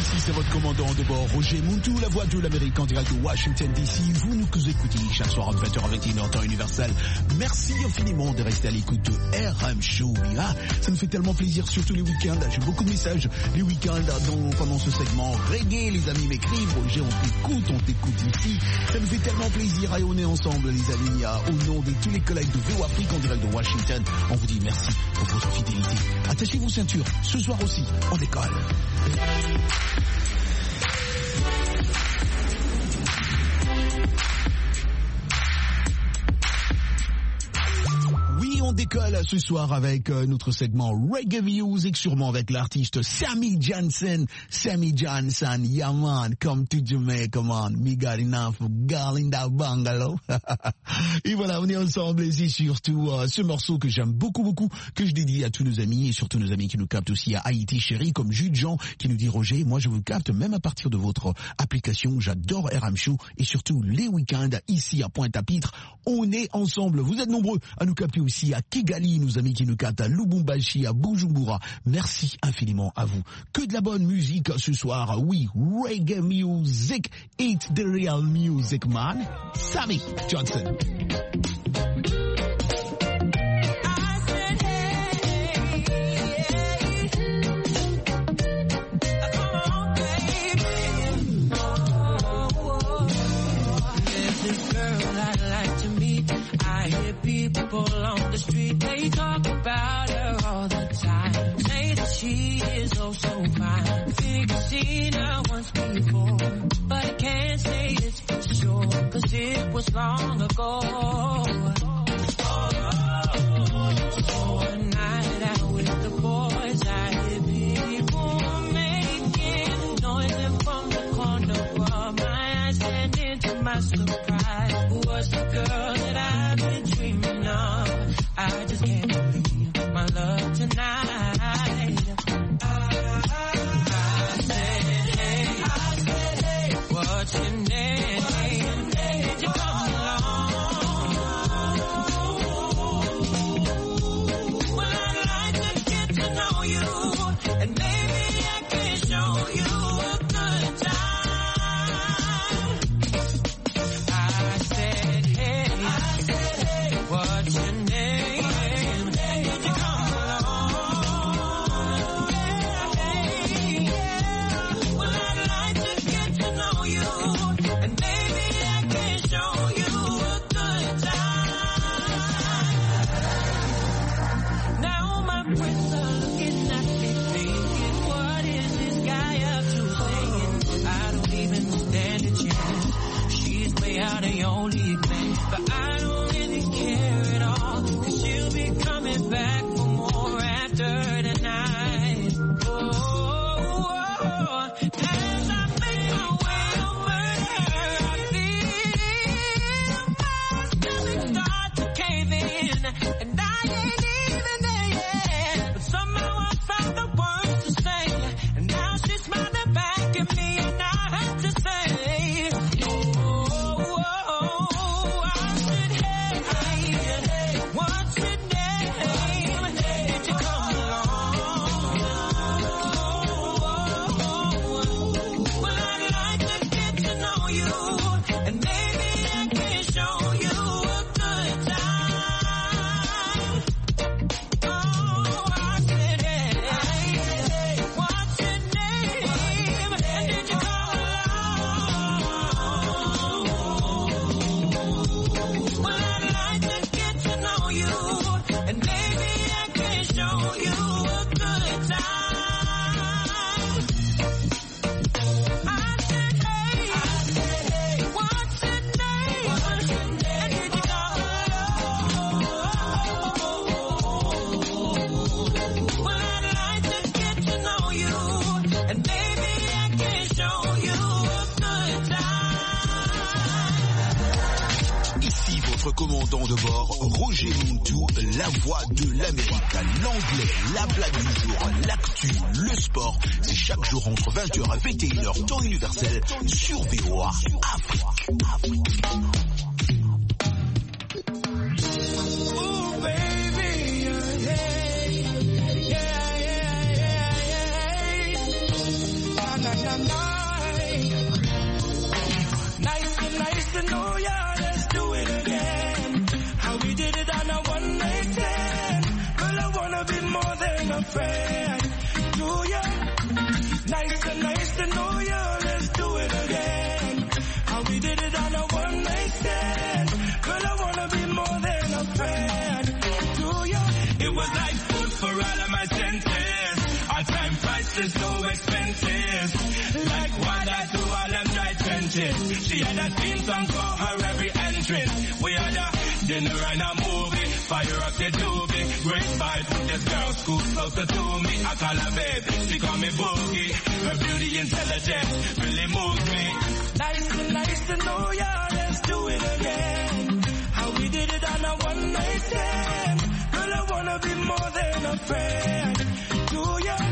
ici c'est votre commandant de bord, Roger Muntu, la voix de l'Amérique en direct de Washington DC. Vous nous écoutez chaque soir entre 20h et 21h temps universel. Merci infiniment de rester à l'écoute de RM Show. Ah, ça me fait tellement plaisir, surtout les week-ends. J'ai beaucoup de messages les week-ends pendant ce segment reggae. Les amis m'écrivent, Roger, on t'écoute ici. Ça me fait tellement plaisir. Et on est ensemble, les amis, au nom de tous les collègues de VO Afrique en direct de Washington. On vous dit merci pour votre fidélité. Attachez vos ceintures. Ce soir aussi, on décolle. Oui, on décolle ce soir avec notre segment Reggae Music, sûrement avec l'artiste Sammy Johnson. Sammy Johnson, yeah man, come to Jamaica man, me got enough girl in that bungalow. Et voilà, on est ensemble et c'est surtout ce morceau que j'aime beaucoup, que je dédie à tous nos amis et surtout nos amis qui nous captent aussi à Haïti chérie, comme Jude Jean qui nous dit Roger, moi je vous capte même à partir de votre application, j'adore RM Show et surtout les week-ends ici à Pointe-à-Pitre, on est ensemble, vous êtes nombreux à nous capter aussi à Kigali, nos amis qui nous captent à Lubumbashi, à Bujumbura, merci infiniment à vous. Que de la bonne musique ce soir, oui, reggae music, it's the real music man, Sammy Johnson. People on the street, they talk about her all the time. Say that she is oh so fine. Think I've seen her once before, but I can't say it's for sure, cause it was long ago. So a night out with the boys, I hear people making noise, and from the corner of my eyes, standing to my surprise, was the girl that I've been dreaming of. I just can't believe my love tonight. I said, hey, what's your name? Did you come along? Well, I'd like to get to know you, and maybe I can show you a good time. I said, hey, what's your name? Did you come along? Well, I'd like to get to know you, and maybe I can show you a good time. Now my friends are looking at me thinking, what is this guy up to saying? I don't even stand a chance. She's way out of your league, man. But I don't really care at all, cause she'll be coming back for more after tonight. Oh, as I make my way over there, I feel my stomach start to cave in, and I ain't even there yet, but somehow I found the words to say, and now she's smiling back at me, and I have to say, I said, hey, what's your name? Did you come along? Well, I'd like to get to know you, and maybe I can show you a good time. Oh, I said, hey, what's your name? Did you come along? Well, I'd like to get to know you, and maybe I can show you a good time. I said, hey, what's your name? Did you come along? Well, I'd like to get to know you, and maybe I can show you a good time. Ici votre commandant de bord, Roger Muntu, la voix de l'Amérique, l'anglais, la blague du jour, l'actu, le sport, c'est chaque jour entre 20h et 21h temps universel sur VOA Afrique. Ooh, baby, yeah, yeah, yeah, yeah, yeah. Nice to know ya, let's do it again. How we did it on a one night stand. Girl, I wanna be more than a friend to ya. Nice to know ya, let's do it again. How we did it on a one night stand. Girl, I wanna be more than a friend to ya. It was like food for all of my senses. Our time price is so expensive. Like water to all them dry trenches. She had a theme song for her every entrance. We had a dinner and a movie. Fire up the doobie. Great vibe. This girl scoop closer to me. I call her babe. She call me Boogie. Her beauty intelligence really moves me. Nice to know ya. Let's do it again. How we did it on a one night stand. Girl, I wanna be more than a friend to ya.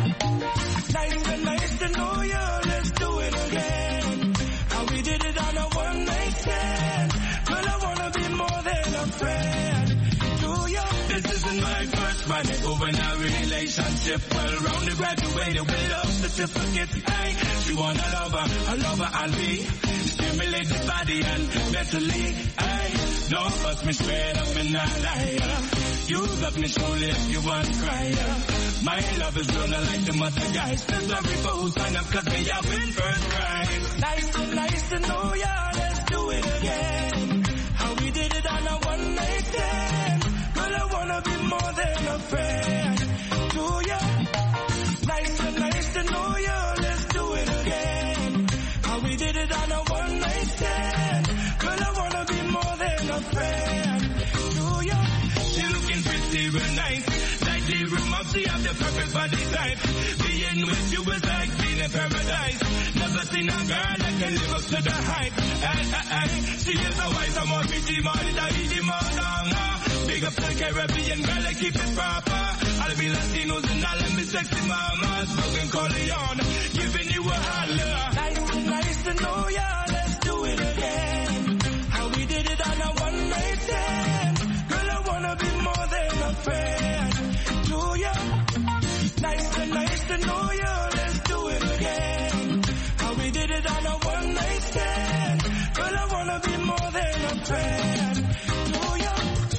Nice to know ya. Let's do it again. How we did it on a one night stand. Girl, I wanna be more than a friend to ya. This isn't my first money over in a relationship. Well, round the graduated with love certificate. Hey, she want a lover and be. Stimulate the body and mentally. Hey, don't fuss me straight up and not lie. You love me surely if you want cry. My love is gonna like the mother guys. There's sorry for who sign up cause me I win first prize. Nice to know ya, let's do it again. How we did it on a one night stand. Girl, I wanna be more than a friend to ya. Nice to know ya, let's do it again. How we did it on a one night stand. Girl, I wanna be more than a friend to ya. She looking pretty real nice. Like the remarks, she have the perfect body type. Being with you is like being in paradise. Never seen a girl that can live up to the hype. She is a wife, I'm a pretty money, the mother. Big up the Caribbean girl, I keep it proper. I'll be Latinos and all of me sexy mamas. Broken Corleone, giving you a holler. Nice to know ya, let's do it again. How we did it on a one night stand. Girl, I wanna be more than a friend to ya. Nice to know ya, let's do it again. How we did it on a one night stand. Girl, I wanna be more than a friend to ya.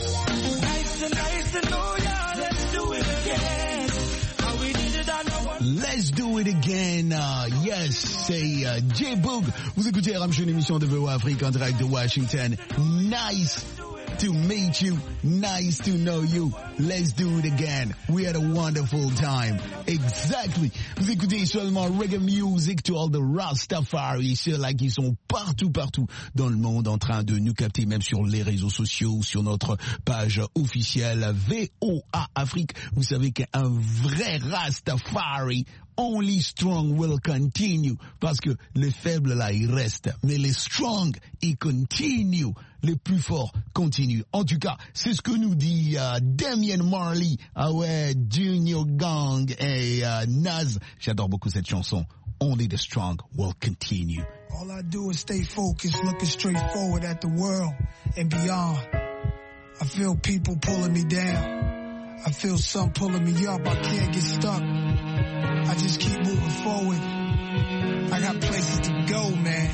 Nice to know ya, let's do it again. How we did it on a one. Let's do it again. Yes, c'est J-Boog. Vous écoutez RM Show, une émission de VOA Afrique en direct de Washington. Nice to meet you. Nice to know you. Let's do it again. We had a wonderful time. Exactly. Vous écoutez seulement reggae music to all the Rastafari. Ceux-là qui sont partout dans le monde en train de nous capter, même sur les réseaux sociaux, sur notre page officielle VOA Afrique. Vous savez qu'un vrai Rastafari, only strong will continue. Parce que les faibles là, ils restent. Mais les strong, ils continuent. Les plus forts continuent. En tout cas, c'est ce que nous dit Damian Marley, Junior Gang et Nas. J'adore beaucoup cette chanson. Only the strong will continue. All I do is stay focused, looking straight forward at the world and beyond. I feel people pulling me down. I feel some pulling me up. I can't get stuck. I just keep moving forward. I got places to go,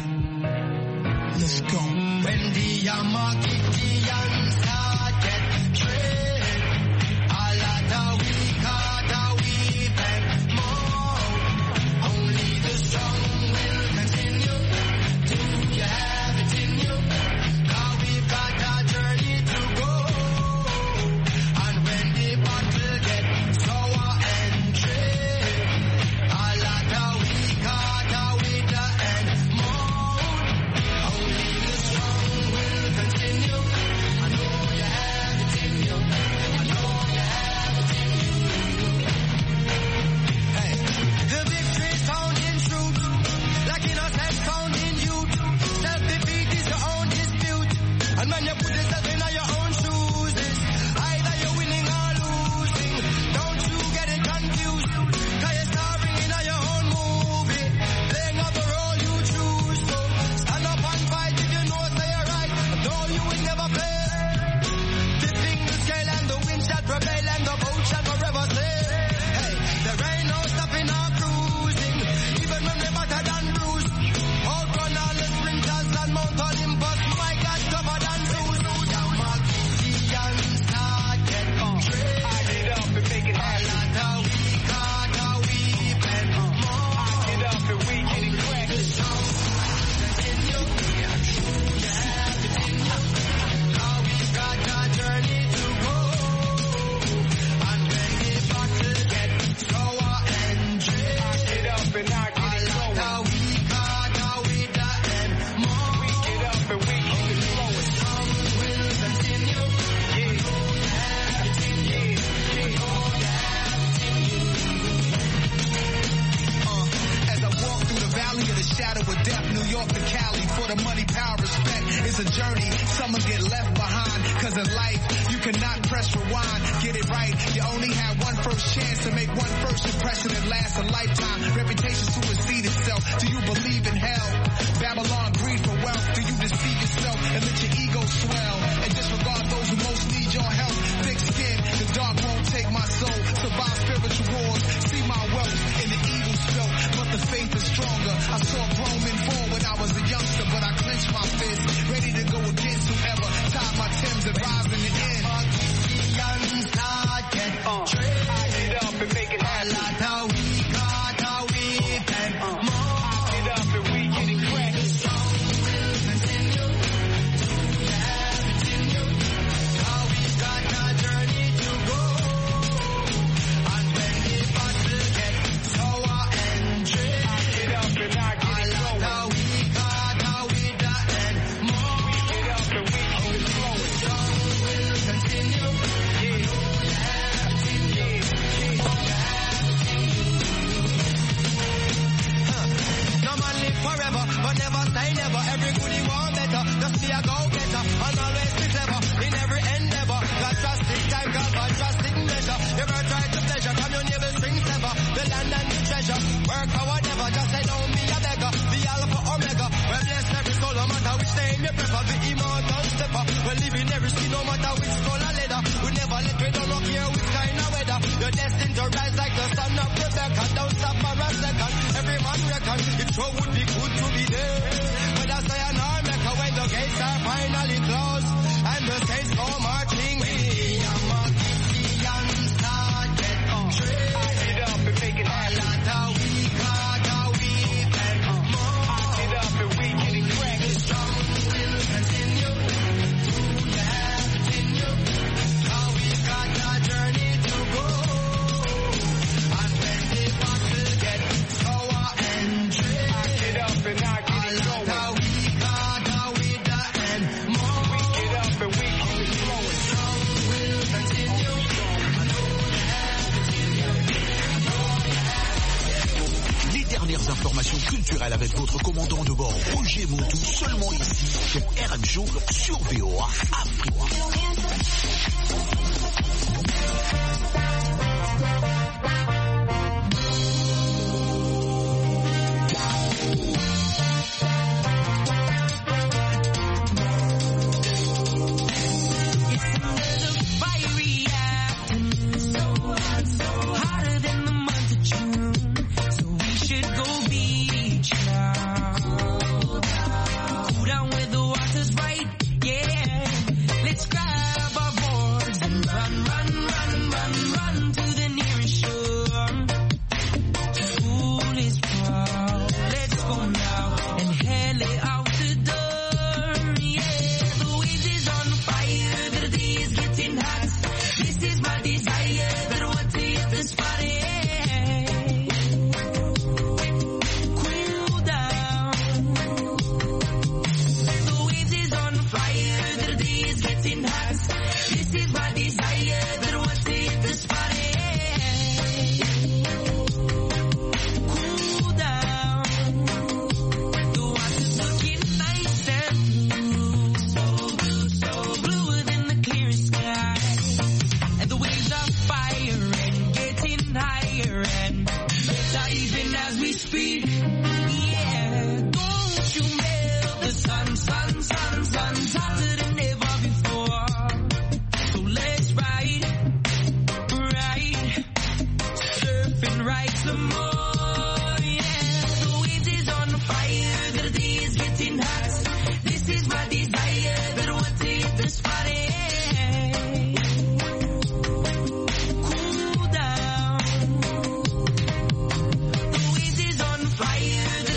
man. Let's go. When the Yamagians get trained, all of the weak are the weak and more. Only the strong will continue. Do you have it in you? 'Cause we've got a journey to go. And when the battle gets sour and trained, all of the weak are the weaker and more. Only the strong will continue. I know you shadow of death, New York to Cali, for the money, power, respect. It's a journey, someone get left behind, cause in life, you cannot press rewind. Get it right, you only have one first chance to make one first impression that lasts a lifetime. Reputation supersede itself. Do you believe in hell? Babylon, greed for wealth. Do you deceive yourself and let your ego swell? And disregard those who most need your help. Thick skin, the dark won't take my soul. Survive spiritual wars, see my wealth in the evil spell. But the faith is stronger. I saw grown men fall when I was a youngster, but I clenched my fist, ready to go against whoever tied my Timbs and rise in the end. It up and make it happen. It up and we get it cracked. Forever, but never say never. Every goodie want better. Just be a go-getter and always be clever in every endeavor. Got drastic time, got drastic measure. Never try to pleasure, come your neighbor string sever. The land and the treasure. Work or whatever, just say don't be a beggar. The alpha omega. Well, bless every soul, no matter which name you prefer. The immortal stepper. Well, live in every skin, no matter which skull or leather. We never let we don't care which kind of weather. You're destined to rise like the son of Rebecca. Don't stop for a second. Every man reckon it sure would be good to be there. But I say an America when the gates are finally closed and the saints go marching in. I'm a Gideon target. It up and make it happen. It up and we get it cracked. The strong will continue. You have to continue. Now we've got a journey to go. And when the battle gets sour and dread, it up and I get it going. Dernières informations culturelles avec votre commandant de bord Roger Montou, seulement ici sur RM Show sur VOA Afrique. Fire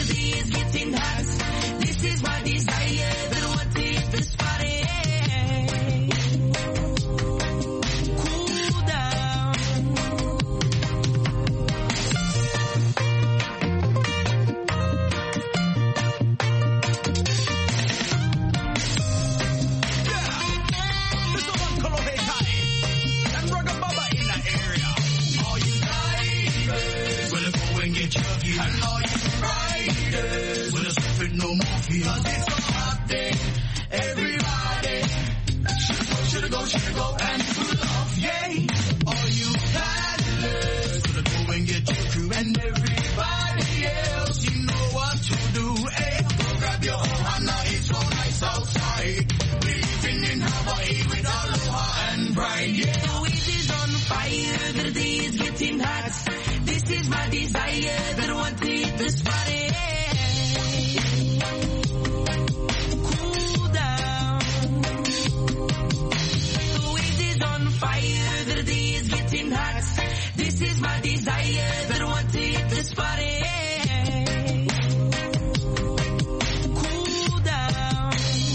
no more fear. 'Cause it's a hot day. Everybody should go and full love, yay. All you paddlers, gonna go and get your crew and everybody else, you know what to do, eh? Go grab your own, now it's so nice outside. Living in Hawaii with aloha and pride, yeah. The wind is on fire, the day is getting hot. This is my desire, that I want to hit the spot, cool down. The wind is on fire, the day is getting hot. This is my desire, that I want to hit the spot, cool down.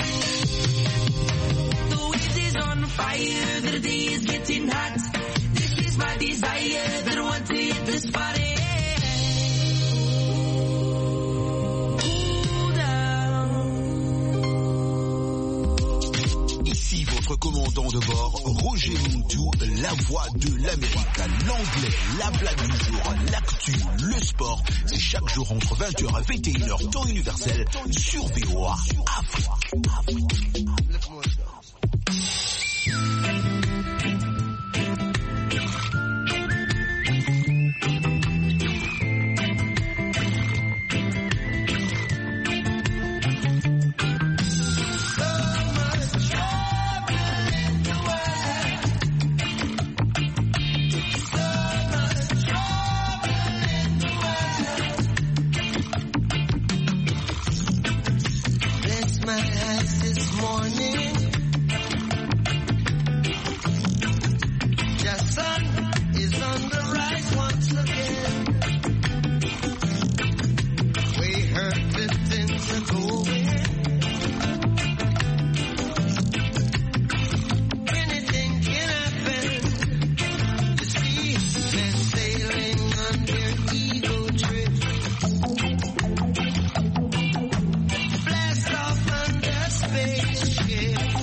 The wind is on fire, the day is getting hot. This is my desire, that I want to hit the spot, cool down. Ici votre commandant de bord, Roger Muntu, la voix de l'Amérique. L'anglais, la blague du jour, l'actu, le sport, c'est chaque jour entre 20h et 21h, temps universel, sur VOA Afrique. Bless my eyes this morning. The sun is on the rise once again. We heard that things are going. Anything can happen. You see men sailing on their ego trip. Blast off on the spaceship.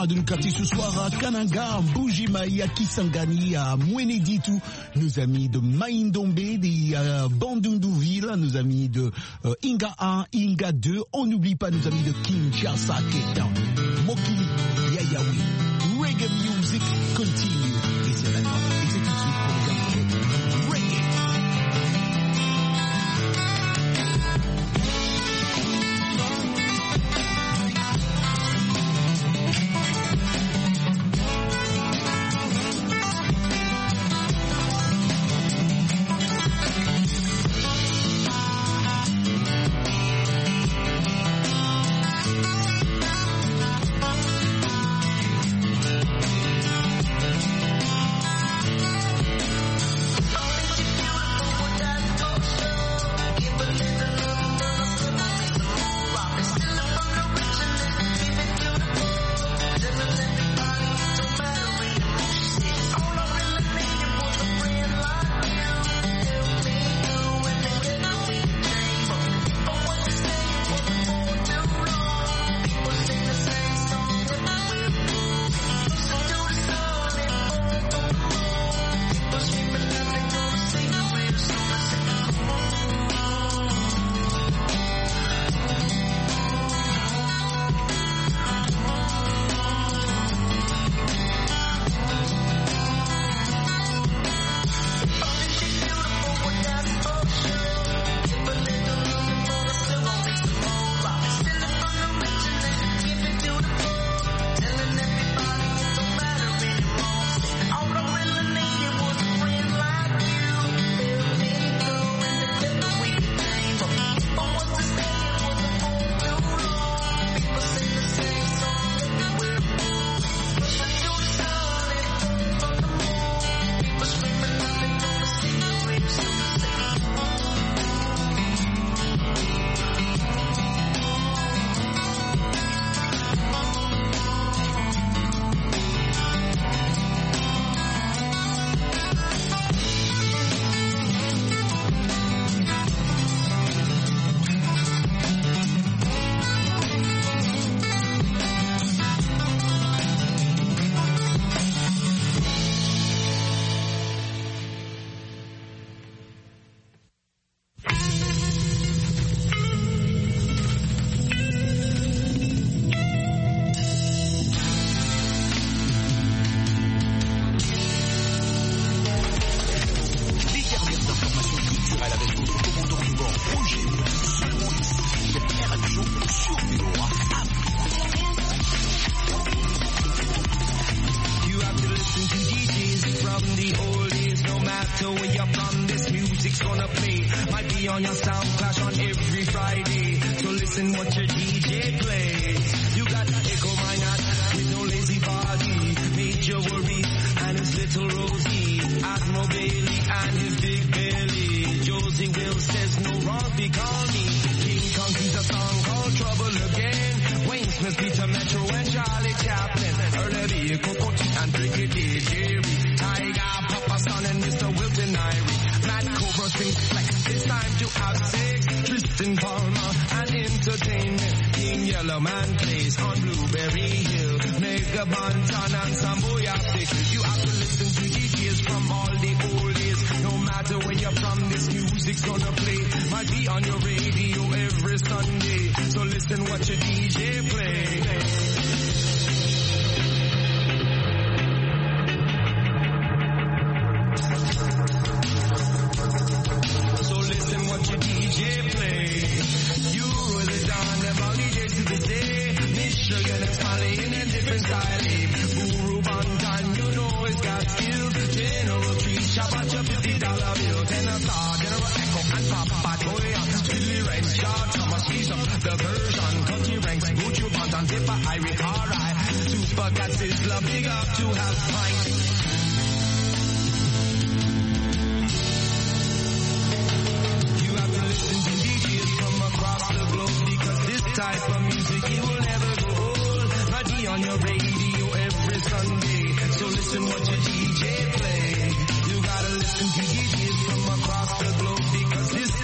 de nous capter ce soir à Kananga, Mbujimai, à Kisangani, à Mweneditu, nos amis de Maïndombe, des Bandundouville, nos amis de Inga 1, Inga 2. On n'oublie pas nos amis de Kinshasa, Cape Town, Mokili, Yayawi. Reggae music continue. Et c'est maintenant. Et c'est tout de suite pour les amis de Reggae.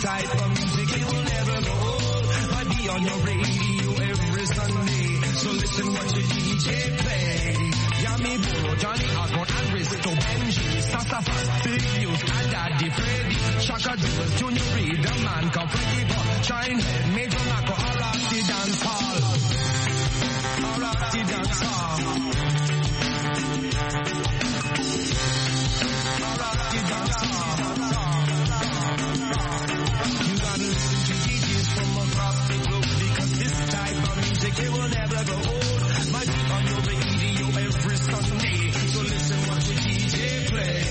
on your radio every Sunday. So listen listen what your DJ play. Yami Boro, Johnny Akon, and Risto, Benji, Sassafras, Big Youth, and Daddy Freddy, Shaka Jules, Junior Reed, the man come Frankie Ball, Shinehead, Major Marco, all rock the dance hall. All rock the dance hall. All rock the dance hall. You gotta listen to DJs from across the globe because this type of music it will never go old. My beat on your radio every Sunday, so listen what your DJ play.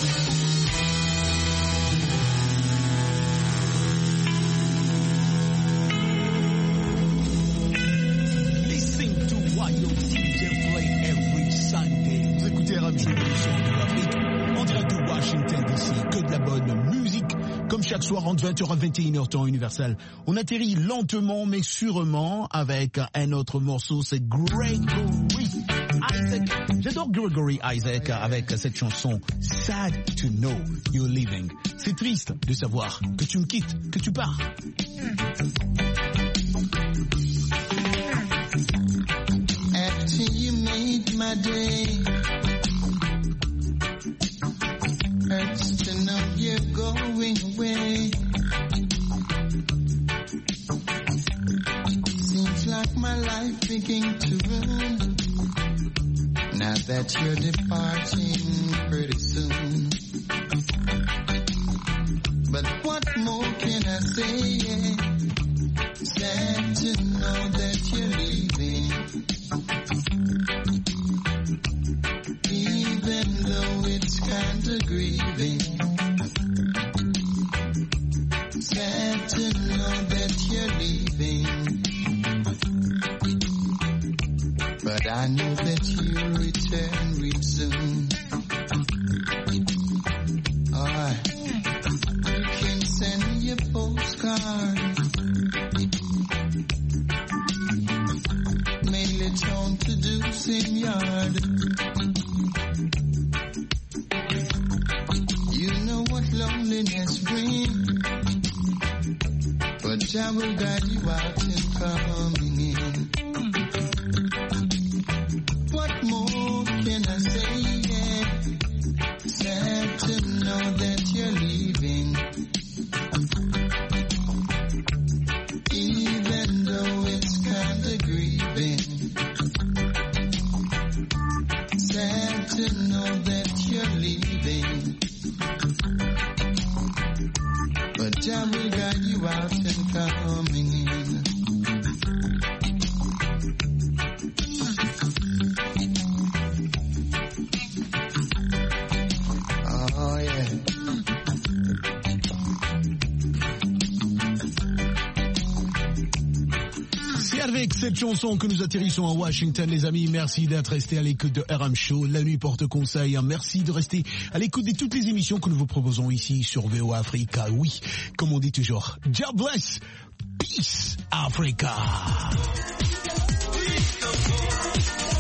Listen to what your DJ play every Sunday. Vous écoutez RM Show, l'émission de l'Afrique, en direct de Washington DC, que de la bonne musique. Comme chaque soir entre 20h à 21h temps universel, on atterrit lentement mais sûrement avec un autre morceau, c'est Gregory Isaac. J'adore Gregory Isaac avec cette chanson Sad to Know You're Leaving. C'est triste de savoir que tu me quittes, que tu pars. After you made my day, hurts to know you're going away. Seems like my life begin to ruin now that you're departing pretty soon. But what more can I say? Sad to know that you're leaving. Even though it's kinda grieving, sad to know that you're leaving, but I know that you'll return real soon. Alright, you can send me a postcard, mail it home to Deucing Yard. You know what loneliness brings, but I will guide you out and coming in. What more can I say? Yeah. Sad to know that you're leaving, even though it's kinda grieving. Sad to know that you're leaving, but I will guide you out and coming in. Oh yeah. C'est avec cette chanson que nous atterrissons à Washington, les amis. Merci d'être restés à l'écoute de RM Show. La nuit porte conseil. Merci de rester à l'écoute de toutes les émissions que nous vous proposons ici sur VOA Africa. Oui, comme on dit toujours, God bless, peace, Africa.